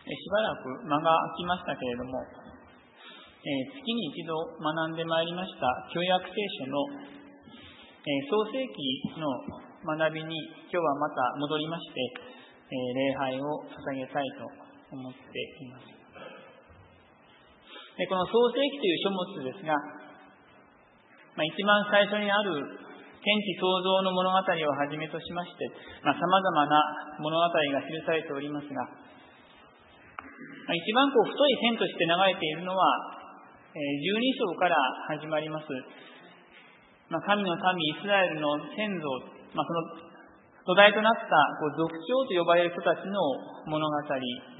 しばらく間が空きましたけれども、月に一度学んでまいりました旧約聖書の創世記の学びに今日はまた戻りまして、礼拝を捧げたいと思っています。この創世記という書物ですが、一番最初にある天地創造の物語をはじめとしまして、様々な物語が記されておりますが、一番太い線として流れているのは12章から始まります、神の民イスラエルの先祖、その土台となった族長と呼ばれる人たちの物語です。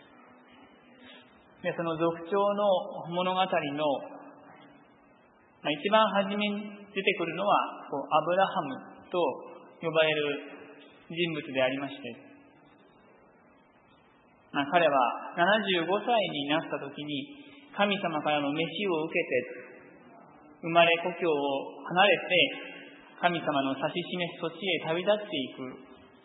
でその族長の物語の、一番初めに出てくるのはアブラハムと呼ばれる人物でありまして、彼は75歳になった時に神様からの召しを受けて生まれ故郷を離れて神様の指し示す土地へ旅立っていく、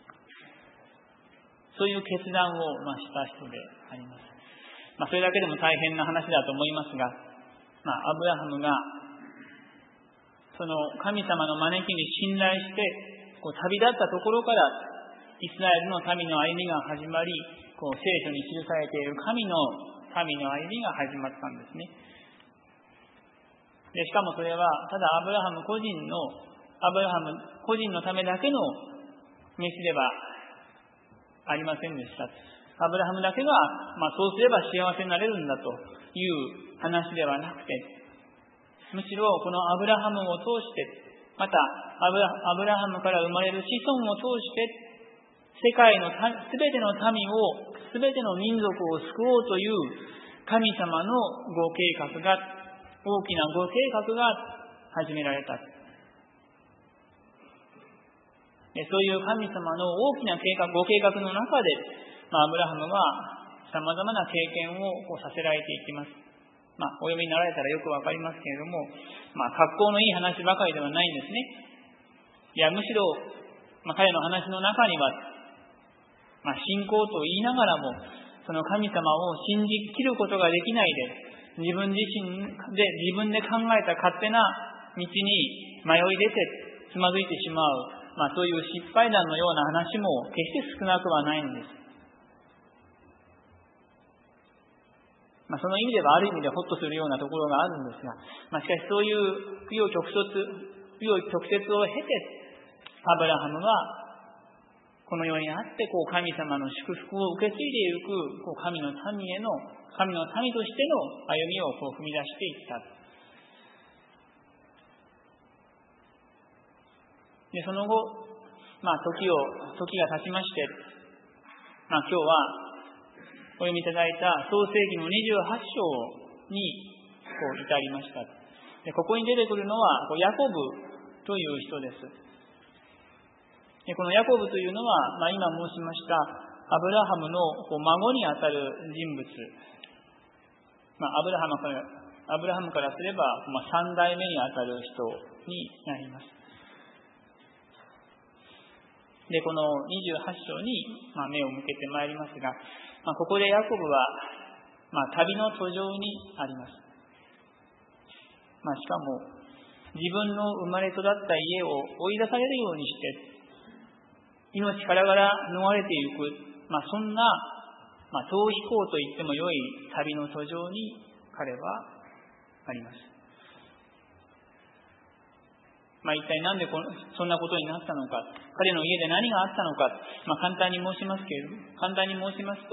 そういう決断をした人であります。それだけでも大変な話だと思いますが、アブラハムがその神様の招きに信頼して旅立ったところからイスラエルの民の歩みが始まり、聖書に記されている神の民の歩みが始まったんですね。でしかもそれはただアブラハム個人のためだけの召しではありませんでした。アブラハムだけが、そうすれば幸せになれるんだという話ではなくて、むしろこのアブラハムを通して、またアブラハムから生まれる子孫を通して世界のすべての民を、すべての民族を救おうという神様のご計画が、大きなご計画が始められた。そういう神様の大きなご計画の中で、アブラハムは様々な経験をさせられていきます。お読みになられたらよくわかりますけれども、格好のいい話ばかりではないんですね。いや、むしろ、彼の話の中には、信仰と言いながらも、その神様を信じきることができないで、自分で考えた勝手な道に迷い出てつまずいてしまう、そういう失敗談のような話も決して少なくはないんです。その意味ではある意味でホッとするようなところがあるんですが、しかしそういう紆余曲折を経て、アブラハムはこの世にあって神様の祝福を受け継いでいく神の民としての歩みを踏み出していった。でその後、時が経ちまして、今日はお読みいただいた創世記の28章に至りました。でここに出てくるのはヤコブという人です。でこのヤコブというのは、今申しましたアブラハムの孫にあたる人物、アブラハムからすれば、3代目にあたる人になります。でこの28章に目を向けてまいりますが、ここでヤコブは、旅の途上にあります。しかも自分の生まれ育った家を追い出されるようにして命からがら逃れていく、そんな、逃避行と言ってもよい旅の途上に彼はあります。一体なんでそんなことになったのか、彼の家で何があったのか、簡単に申しますと、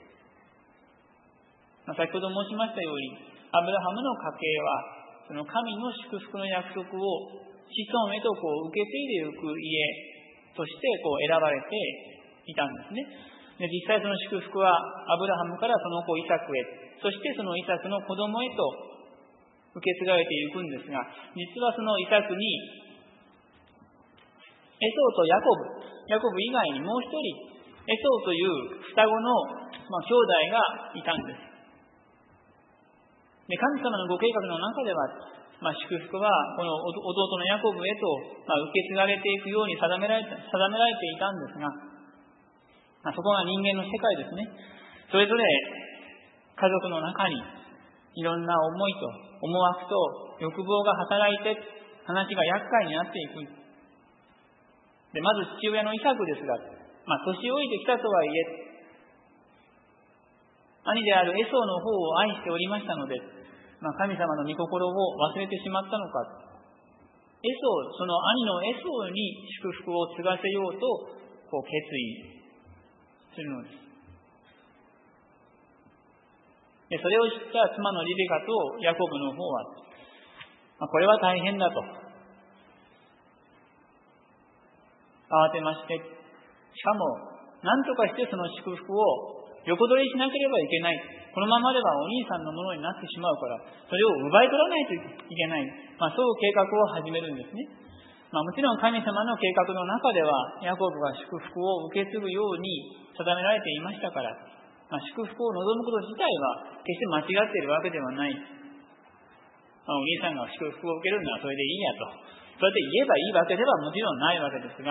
先ほど申しましたように、アブラハムの家系はその神の祝福の約束を子孫へと受け継いでいく家として選ばれていたんですね。で実際その祝福はアブラハムからその子イサクへ、そしてそのイサクの子供へと受け継がれていくんですが、実はそのイサクにエソウとヤコブ以外にもう一人エソウという双子の兄弟がいたんです。で神様のご計画の中では、祝福はこの弟のヤコブへと、受け継がれていくように定められていたんですが、そこが人間の世界ですね。そそれぞれ家族の中にいろんな思いと思惑と欲望が働いて話が厄介になっていく。で、まず父親のイサクですが、年老いてきたとはいえ、兄であるエソーの方を愛しておりましたので、神様の御心を忘れてしまったのか。その兄のエソーに祝福を継がせようと決意するのです。で、それを知った妻のリベカとヤコブの方は、これは大変だと慌てまして、しかも何とかしてその祝福を横取りしなければいけない。このままではお兄さんのものになってしまうから、それを奪い取らないといけない。そう計画を始めるんですね。もちろん神様の計画の中では、ヤコブが祝福を受け継ぐように定められていましたから、祝福を望むこと自体は決して間違っているわけではない。お兄さんが祝福を受けるのはそれでいいやと。それで言えばいいわけではもちろんないわけですが、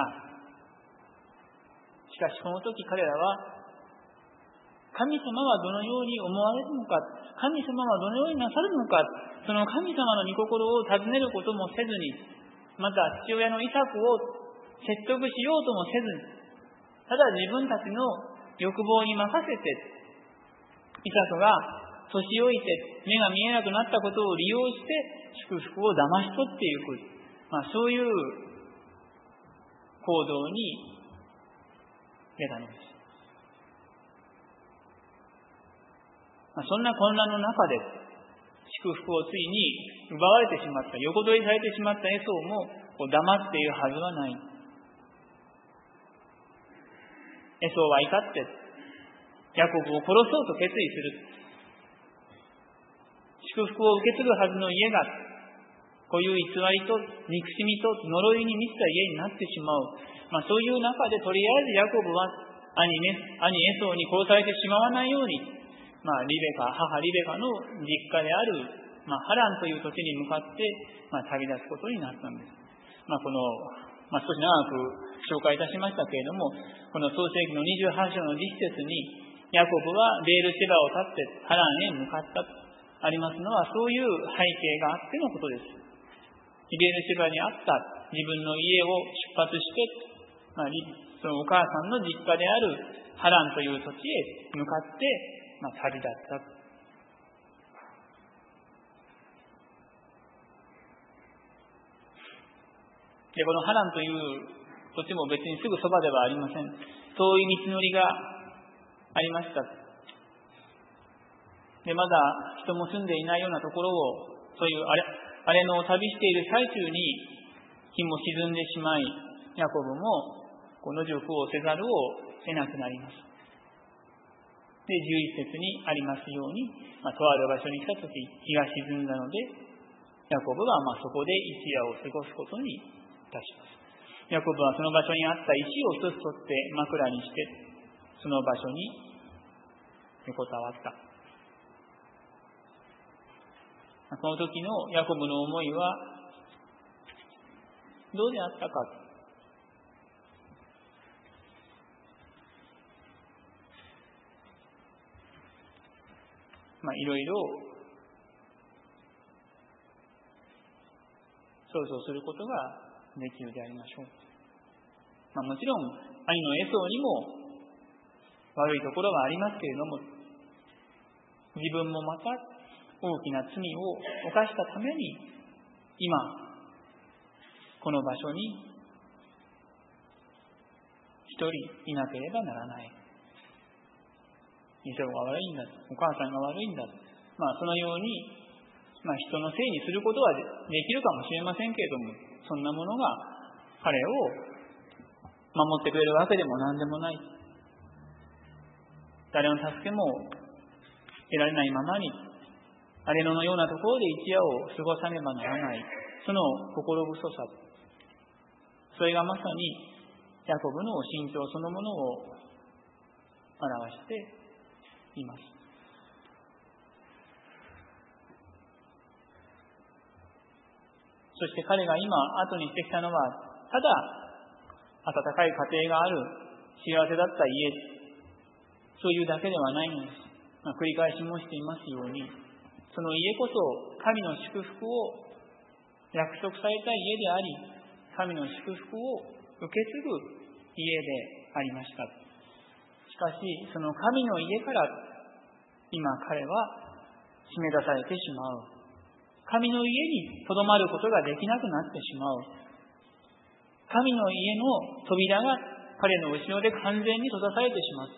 しかしこの時彼らは、神様はどのように思われるのか、神様はどのようになさるのか、その神様の御心を尋ねることもせずに、また父親のイサクを説得しようともせずに、ただ自分たちの欲望に任せて、イサクが年老いて目が見えなくなったことを利用して祝福を騙し取っていく、そういう行動に出たのです。そんな混乱の中で祝福をついに奪われてしまった、横取りされてしまったエソーも黙っているはずはない。エソーは怒ってヤコブを殺そうと決意する。祝福を受け継ぐはずの家がこういう偽りと憎しみと呪いに満ちた家になってしまう。そういう中でとりあえずヤコブは兄エソーに殺されてしまわないように、母リベカの実家である、ハランという土地に向かって、旅立つことになったんです。この、少し長く紹介いたしましたけれども、この創世記の28章の実節に、ヤコブはベールシェバを立ってハランへ向かったとありますのは、そういう背景があってのことです。ベールシェバにあった自分の家を出発して、そのお母さんの実家であるハランという土地へ向かって、旅立った。で、このハランという土地も別にすぐそばではありません。遠い道のりがありました。で、まだ人も住んでいないようなところを、そういう荒れ野を旅している最中に日も沈んでしまい、ヤコブもこの野宿をせざるを得なくなります。で、11節にありますように、とある場所に来たとき、日が沈んだので、ヤコブはそこで一夜を過ごすことにいたします。ヤコブはその場所にあった石を一つ取って枕にして、その場所に横たわった。この時のヤコブの思いはどうであったか。いろいろ想像することができるでありましょう。もちろん兄のエソーにも悪いところはありますけれども、自分もまた大きな罪を犯したために今この場所に一人いなければならない。エソーが悪いんだ、お母さんが悪いんだ、そのように、人のせいにすることはできるかもしれませんけれども、そんなものが彼を守ってくれるわけでも何でもない。誰の助けも得られないままに荒れ野のようなところで一夜を過ごさねばならない、その心細さ、それがまさにヤコブの心境そのものを表しています。そして彼が今後にしてきたのは、ただ温かい家庭がある幸せだった家、 そういうだけではないのです。繰り返し申していますように、その家こそ神の祝福を約束された家であり、神の祝福を受け継ぐ家でありました。しかし、その神の家から今彼は締め出されてしまう。神の家にとどまることができなくなってしまう。神の家の扉が彼の後ろで完全に閉ざされてしまった。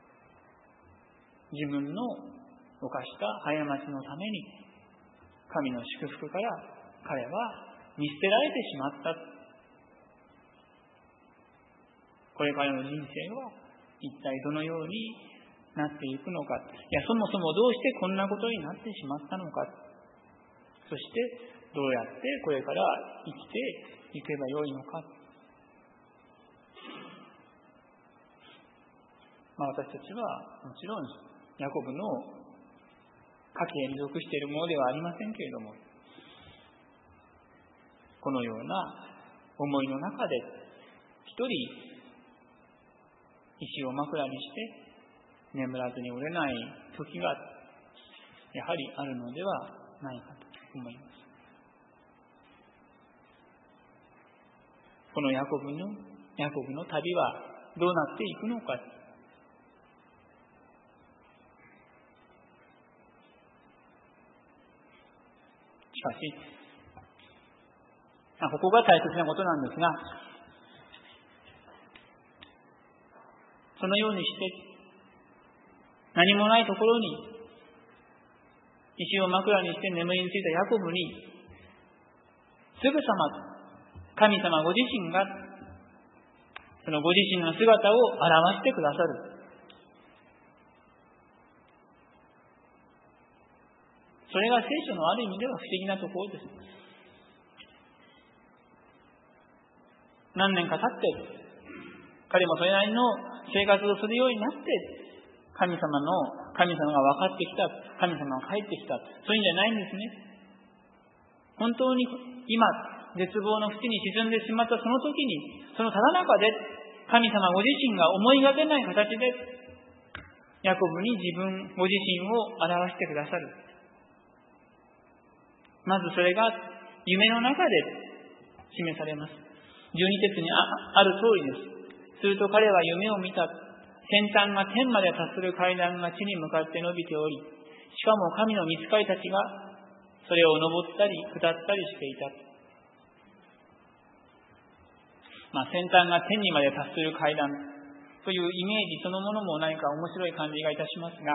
自分の犯した過ちのために神の祝福から彼は見捨てられてしまった。これからの人生は一体どのようになっていくのか。そもそもどうしてこんなことになってしまったのか。そしてどうやってこれから生きていけばよいのか。私たちはもちろんヤコブの家系に属しているものではありませんけれども、このような思いの中で一人石を枕にして眠らずに折れない時がやはりあるのではないかと思います。このヤコブの旅はどうなっていくのか。しかし、ここが大切なことなんですが、そのようにして何もないところに石を枕にして眠りについたヤコブにすぐさま神様ご自身がそのご自身の姿を表してくださる。それが聖書のある意味では不思議なところです。何年か経って彼もそれなりの生活をするようになって神様が分かってきた、神様が帰ってきた、そういうんじゃないんですね。本当に今絶望の淵に沈んでしまったその時に、そのただ中で神様ご自身が思いがけない形でヤコブにご自身を表してくださる。まずそれが夢の中で示されます。12節にある通りです。すると彼は夢を見た。先端が天まで達する階段が地に向かって伸びており、しかも神の御使いたちがそれを登ったり下ったりしていた。先端が天にまで達する階段というイメージそのものも何か面白い感じがいたしますが、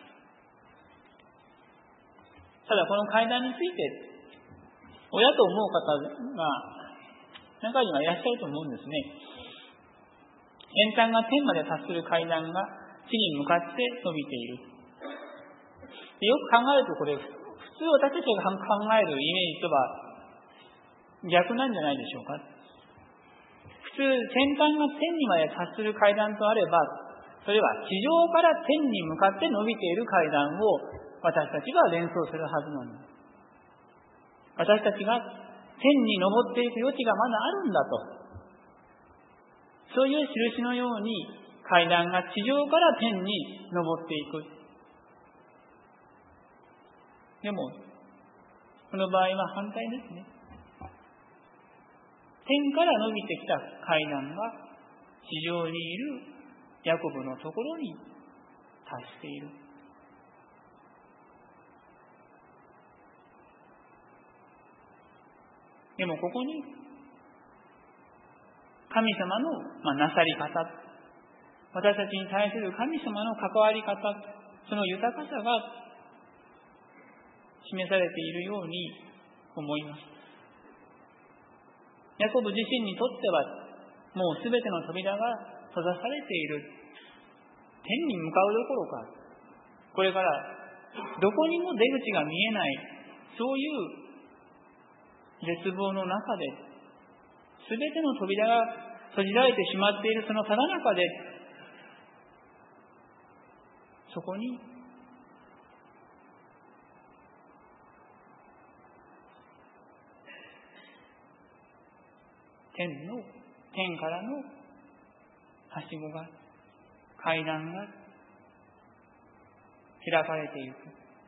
ただこの階段について親と思う方が中にはいらっしゃると思うんですね。先端が天まで達する階段が地に向かって伸びている。よく考えるとこれ普通私たちが考えるイメージとは逆なんじゃないでしょうか。普通先端が天にまで達する階段とあれば、それは地上から天に向かって伸びている階段を私たちが連想するはずなのです。私たちが天に登っていく余地がまだあるんだと、そういう印のように階段が地上から天に登っていく。でもこの場合は反対ですね。天から伸びてきた階段が地上にいるヤコブのところに達している。でもここに神様のなさり方、私たちに対する神様の関わり方、その豊かさが示されているように思います。ヤコブ自身にとってはもうすべての扉が閉ざされている。天に向かうどころか、これからどこにも出口が見えない、そういう絶望の中で、すべての扉が閉じられてしまっているそのただ中で、そこに天からのはしごが、階段が開かれていく。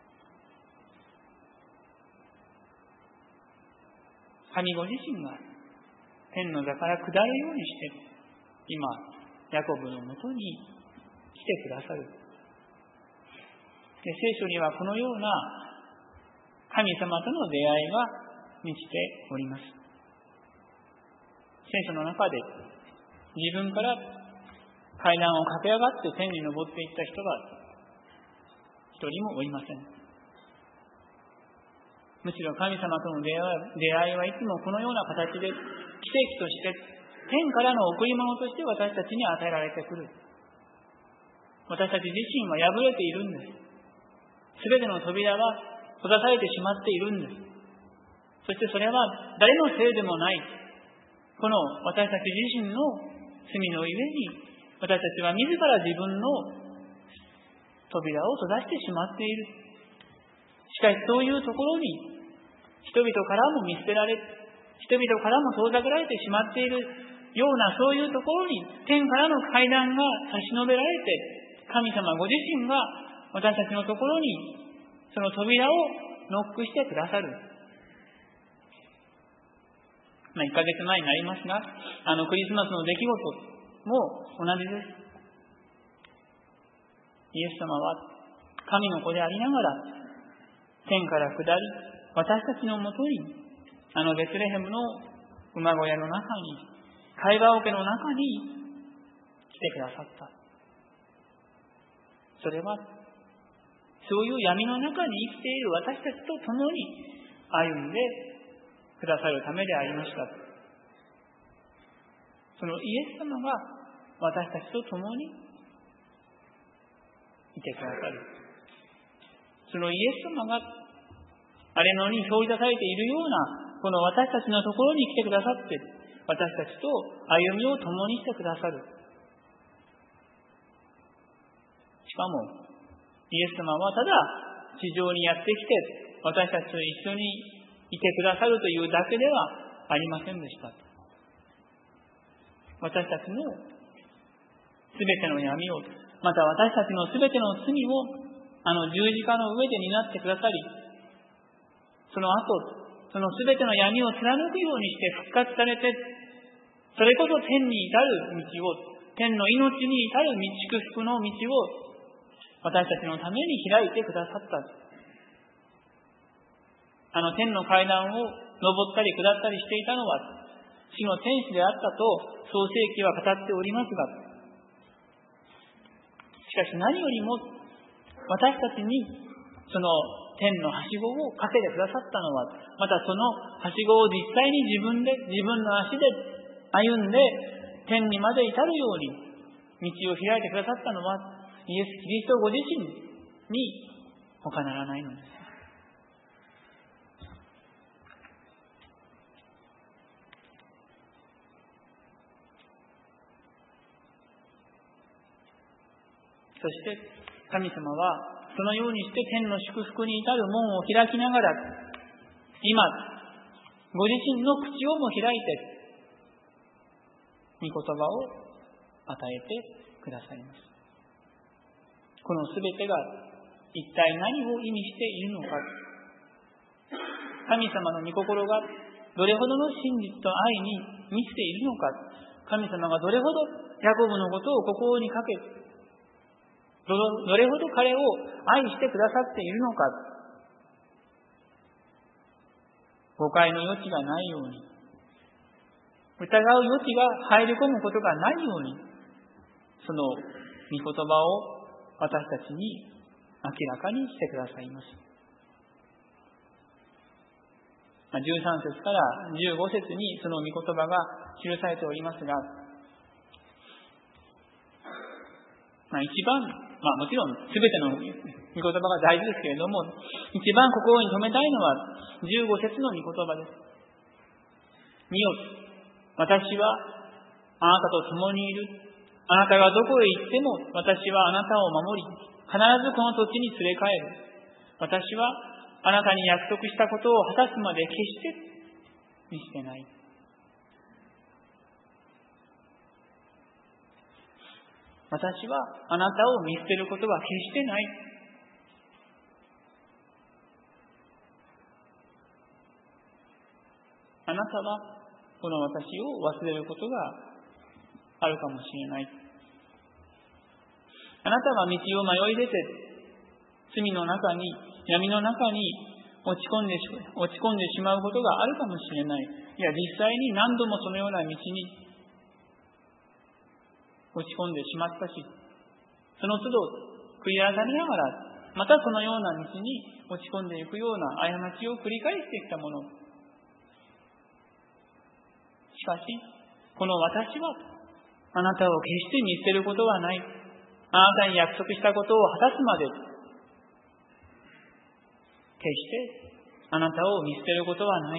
神ご自身が天の座から下るようにして、今、ヤコブのもとに来てくださる。で、聖書にはこのような神様との出会いが満ちております。聖書の中で自分から階段を駆け上がって天に登っていった人が一人もおりません。むしろ神様との出会いはいつもこのような形で奇跡として天からの贈り物として私たちに与えられてくる。私たち自身は破れているんです。すべての扉が閉ざされてしまっているんです。そしてそれは誰のせいでもない。この私たち自身の罪のゆえに、私たちは自ら自分の扉を閉ざしてしまっている。しかしそういうところに人々からも見捨てられ、人々からも遠ざけられてしまっているような、そういうところに天からの階段が差し伸べられて、神様ご自身が私たちのところにその扉をノックしてくださる。1ヶ月前になりますが、クリスマスの出来事も同じです。イエス様は神の子でありながら、天から下り、私たちのもとに、ベツレヘムの馬小屋の中に、会話桶の中に来てくださった。それは、そういう闇の中に生きている私たちと共に歩んでくださるためでありました。そのイエス様が私たちと共にいてくださる。そのイエス様があれのに表示されているようなこの私たちのところに来てくださって、私たちと歩みを共にしてくださる。しかもイエス様はただ地上にやってきて私たちと一緒にいてくださるというだけではありませんでした。私たちのすべての闇を、また私たちのすべての罪を十字架の上で担ってくださり、その後そのすべての闇を貫くようにして復活されて、それこそ天に至る道を、天の命に至る祝福の道を私たちのために開いてくださった。天の階段を登ったり下ったりしていたのは死の天使であったと創世記は語っておりますが、しかし何よりも私たちにその天のはしごをかけてくださったのは、またそのはしごを実際に自分の足で歩んで天にまで至るように道を開いてくださったのはイエス・キリストご自身に他ならないのです。そして神様はそのようにして天の祝福に至る門を開きながら、今ご自身の口をも開いて御言葉を与えてくださいます。このすべてが一体何を意味しているのか、神様の御心がどれほどの真実と愛に満ちているのか、神様がどれほどヤコブのことを心にかけ、どれほど彼を愛してくださっているのか、誤解の余地がないように、疑う余地が入り込むことがないように、その御言葉を私たちに明らかにしてくださいます。13節から15節にその御言葉が記されておりますが、一番、もちろん全ての御言葉が大事ですけれども、一番心に留めたいのは15節の御言葉です。見よ、私はあなたと共にいる。あなたがどこへ行っても私はあなたを守り、必ずこの土地に連れ帰る。私はあなたに約束したことを果たすまで決して見捨てない。私はあなたを見捨てることは決してない。 あなたはこの私を忘れることがあるかもしれない。あなたは道を迷い出て、罪の中に、闇の中に落ち込んでしまうことがあるかもしれない。いや、実際に何度もそのような道に落ち込んでしまったし、その都度悔い改めながら、またそのような道に落ち込んでいくような過ちを繰り返してきたもの。しかし、この私は、あなたを決して見捨てることはない。あなたに約束したことを果たすまで、決してあなたを見捨てることはない。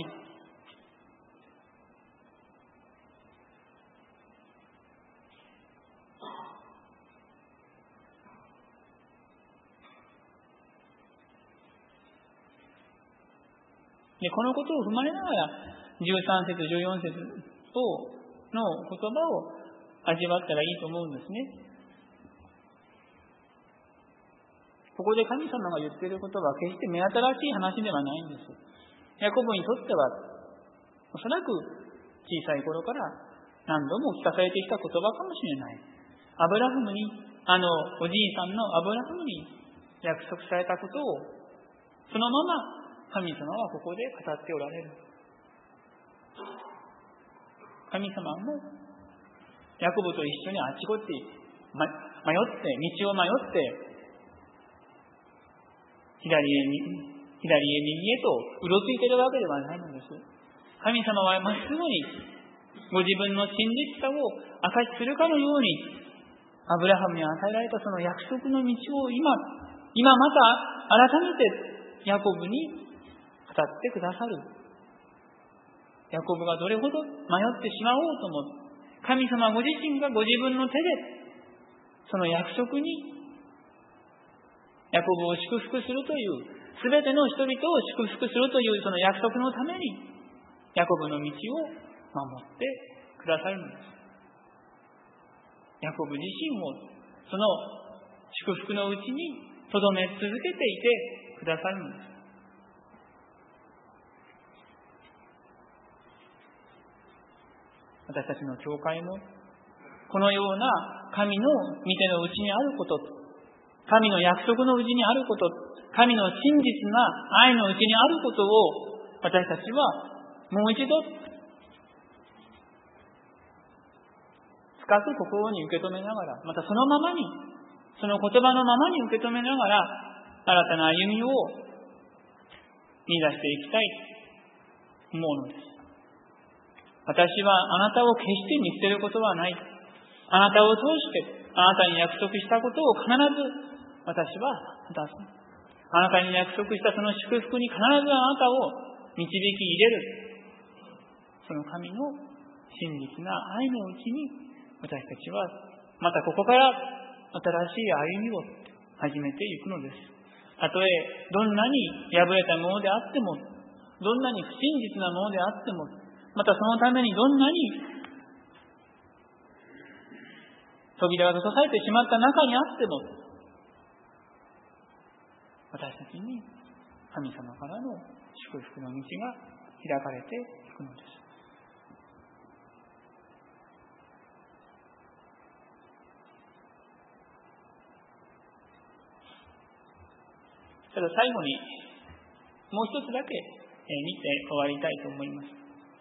で、このことを踏まえながら、13節、14節の言葉を味わったらいいと思うんですね。ここで神様が言っていることは決して目新しい話ではないんです。ヤコブにとっては、おそらく小さい頃から何度も聞かされてきた言葉かもしれない。アブラハムに、おじいさんのアブラハムに約束されたことを、そのまま神様はここで語っておられる。神様もヤコブと一緒にあちこち道を迷って左へ右へとうろついているわけではないのです。神様はまっすぐにご自分の真実さを証しするかのように、アブラハムに与えられたその約束の道を今また改めてヤコブに語ってくださる。ヤコブがどれほど迷ってしまおうとも、神様ご自身がご自分の手でその約束にヤコブを祝福するという、すべての人々を祝福するというその約束のためにヤコブの道を守ってくださるのです。ヤコブ自身もその祝福のうちに留め続けていてくださるのです。私たちの教会もこのような神の御手のうちにあること、神の約束のうちにあること、神の真実な愛のうちにあることを私たちはもう一度深く心に受け止めながら、またそのままに、その言葉のままに受け止めながら新たな歩みを見出していきたいと思うのです。私はあなたを決して見捨てることはない。あなたを通してあなたに約束したことを必ず私は果たす。あなたに約束したその祝福に必ずあなたを導き入れる。その神の真実な愛のうちに私たちはまたここから新しい歩みを始めていくのです。たとえどんなに破れたものであっても、どんなに不真実なものであっても、またそのためにどんなに扉が閉ざされてしまった中にあっても、私たちに神様からの祝福の道が開かれていくのです。ただ最後にもう一つだけ見て終わりたいと思います。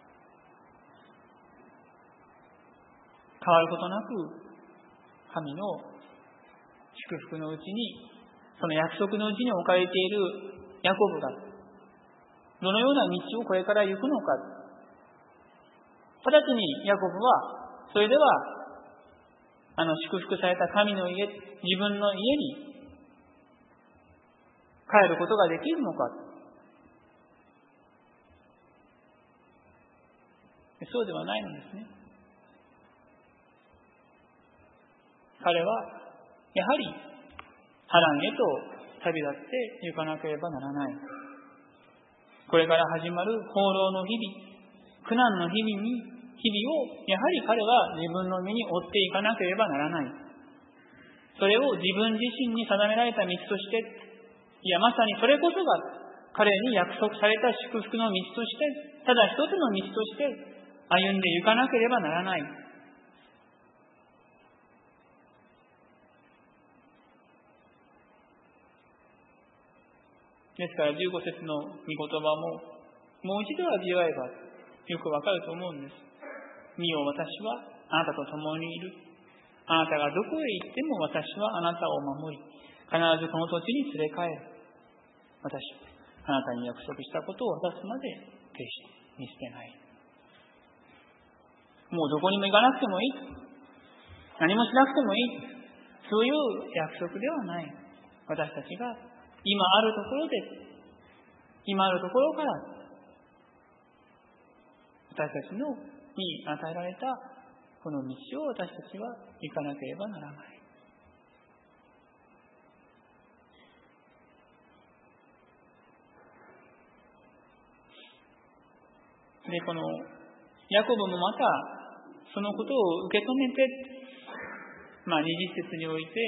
変わることなく神の祝福のうちに、その約束のうちに置かれているヤコブがどのような道をこれから行くのか。直ちにヤコブはそれでは祝福された神の家、自分の家に帰ることができるのか。そうではないのですね。彼はやはり波乱へと旅立って行かなければならない。これから始まる放浪の日々、苦難の日々をやはり彼は自分の身に負っていかなければならない。それを自分自身に定められた道として、いやまさにそれこそが彼に約束された祝福の道として、ただ一つの道として歩んでいかなければならない。ですから15節の御言葉ももう一度味わえばよくわかると思うんです。見よ、私はあなたと共にいる。あなたがどこへ行っても私はあなたを守り、必ずこの土地に連れ帰る。私、あなたに約束したことを果たすまで決して見捨てない。もうどこにも行かなくてもいい。何もしなくてもいい。そういう約束ではない。私たちが今あるところで、今あるところから私たちのに与えられたこの道を私たちは行かなければならない。で、このヤコブもまたそのことを受け止めて、20節において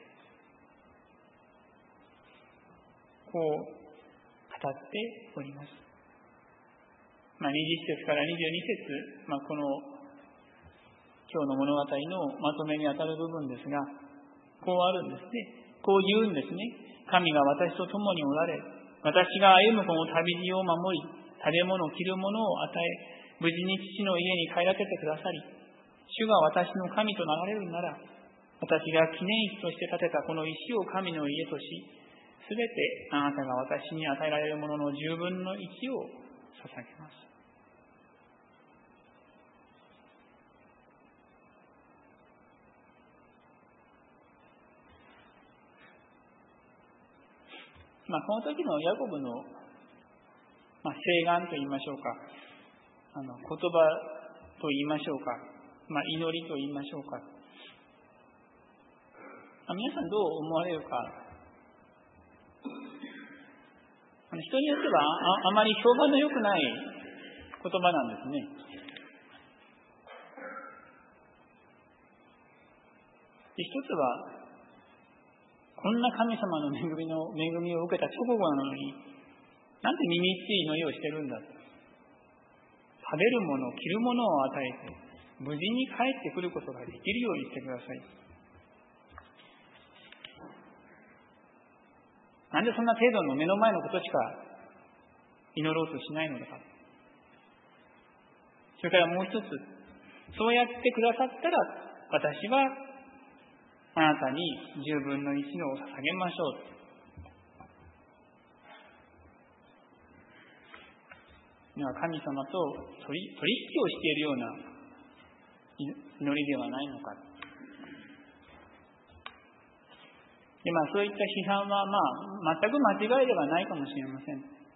こう語っております。20節から22節、この今日の物語のまとめにあたる部分ですが、こうあるんですね。こう言うんですね。神が私と共におられ、私が歩むこの旅路を守り、食べ物、着るものを与え、無事に父の家に帰らせてくださり、主が私の神となられるなら、私が記念碑として建てたこの石を神の家とし、すべてあなたが私に与えられるものの10分の1を捧げます。この時のヤコブの、誓願と言いましょうか、言葉と言いましょうか、祈りと言いましょうか、皆さんどう思われるか。人によってはあまり評判の良くない言葉なんですね。で、一つは、こんな神様の恵みを受けた直後なのに、なんて耳っちい祈りをしてるんだ。食べるもの、着るものを与えて、無事に帰ってくることができるようにしてください。なんでそんな程度の目の前のことしか祈ろうとしないのか。それからもう一つ、そうやってくださったら、私はあなたに10分の1のを捧げましょう。神様と取引をしているような祈りではないのか。で、そういった批判は、全く間違いではないかもしれません。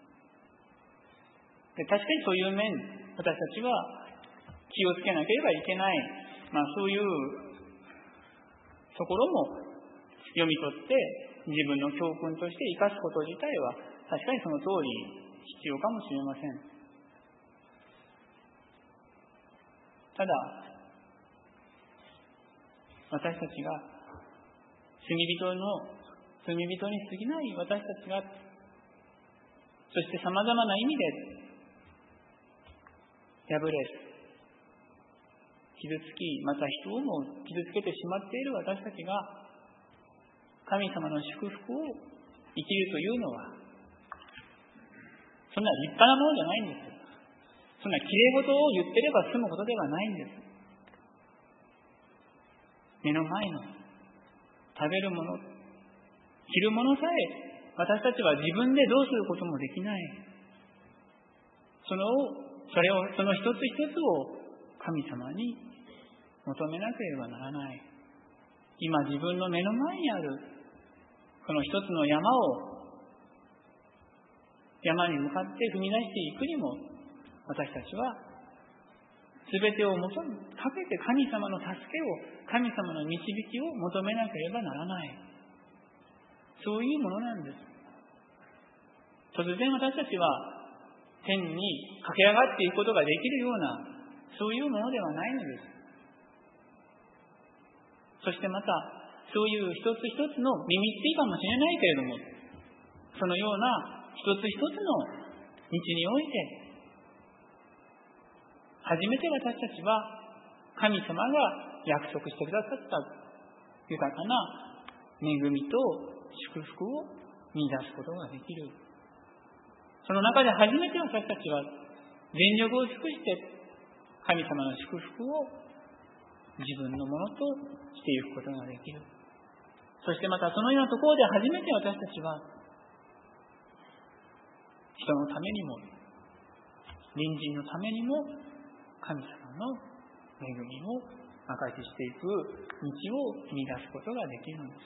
で、確かにそういう面、私たちは気をつけなければいけない、そういうところも読み取って自分の教訓として生かすこと自体は確かにその通り必要かもしれません。ただ、私たちが罪人に過ぎない私たちが、そして様々な意味で破れ、傷つき、また人をも傷つけてしまっている私たちが神様の祝福を生きるというのは、そんな立派なものじゃないんです。そんな綺麗事を言ってれば済むことではないんです。目の前の食べるもの、着るものさえ私たちは自分でどうすることもできない。その一つ一つを神様に求めなければならない。今自分の目の前にあるこの一つの山に向かって踏み出していくにも、私たちは全てをかけて神様の助けを、神様の導きを求めなければならない。そういうものなんです。突然私たちは天に駆け上がっていくことができるような、そういうものではないのです。そしてまた、そういう一つ一つの耳ついかもしれないけれども、そのような一つ一つの道において、初めて私たちは神様が約束してくださった豊かな恵みと祝福を見出すことができる。その中で初めて私たちは全力を尽くして神様の祝福を自分のものとしていくことができる。そしてまたそのようなところで初めて私たちは人のためにも隣人のためにも神様の恵みを証ししていく道を見出すことができるのです。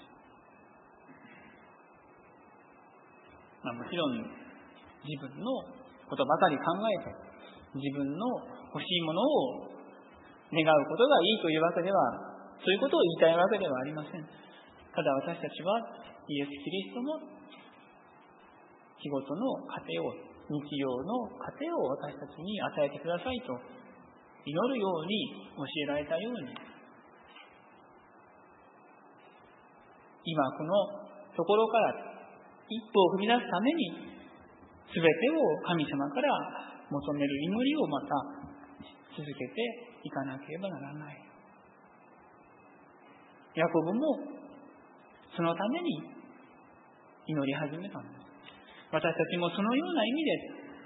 もちろん自分のことばかり考えて自分の欲しいものを願うことがいいというわけでは、そういうことを言いたいわけではありません。ただ私たちはイエス・キリストの日ごとの糧を、日曜の糧を私たちに与えてくださいと祈るように教えられたように、今このところから一歩を踏み出すために全てを神様から求める祈りをまた続けていかなければならない。ヤコブもそのために祈り始めたんです。私たちもそのような意味で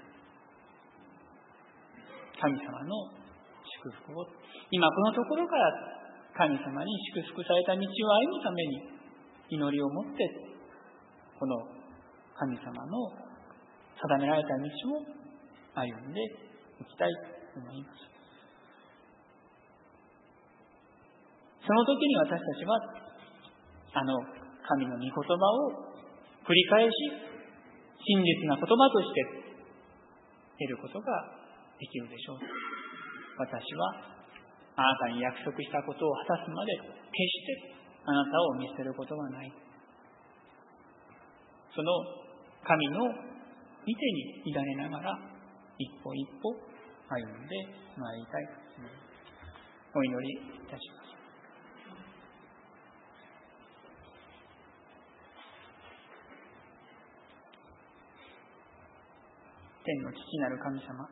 神様の祝福を、今このところから神様に祝福された道を歩むために祈りを持ってこの神様の定められた道を歩んでいきたいと思います。その時に私たちは神の御言葉を繰り返し真実な言葉として得ることができるでしょう。私はあなたに約束したことを果たすまで決してあなたを見捨てることはない。その神の御手に委ねながら一歩一歩歩んでまいりたいと思います。お祈りいたします。天の父なる神様、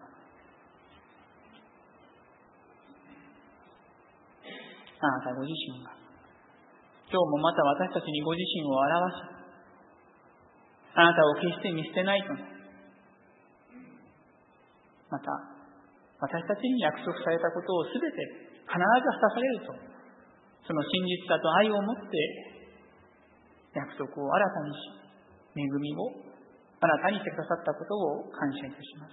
あなたご自身が今日もまた私たちにご自身を表し、あなたを決して見捨てないと、また私たちに約束されたことをすべて必ず果たされると、その真実さと愛をもって約束を新たにし、恵みを新たにしてくださったことを感謝いたします。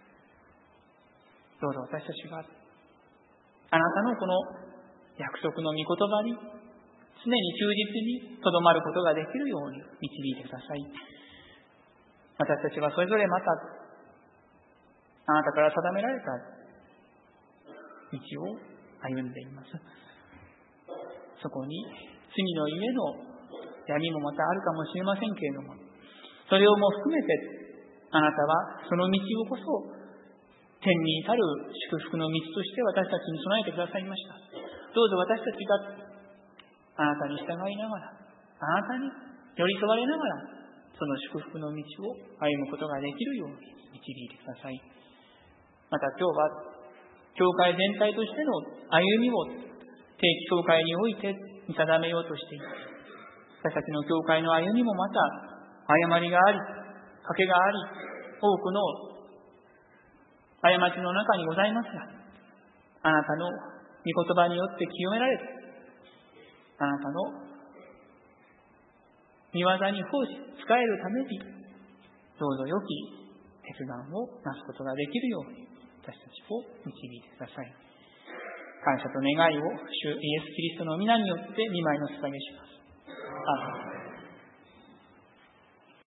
どうぞ私たちがあなたのこの約束の御言葉に常に忠実にとどまることができるように導いてください。私たちはそれぞれまたあなたから定められた道を歩んでいます。そこに罪のゆえの闇もまたあるかもしれませんけれども、それをも含めてあなたはその道をこそ天に至る祝福の道として私たちに備えてくださいました。どうぞ私たちがあなたに従いながら、あなたに寄り添われながら、その祝福の道を歩むことができるように導いてください。また今日は教会全体としての歩みを定期教会において見定めようとしています。私たちの教会の歩みもまた誤りがあり、賭けがあり、多くの過ちの中にございますが、あなたの御言葉によって清められて、あなたの御業に奉仕、仕えるために、どうぞ良き決断をなすことができるように、私たちを導いてください。感謝と願いを主イエス・キリストの皆によって御前にお捧げします。アーメン。